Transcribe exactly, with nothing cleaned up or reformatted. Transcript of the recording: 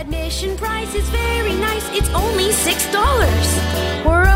Admission price is very nice. It's only six dollars. We're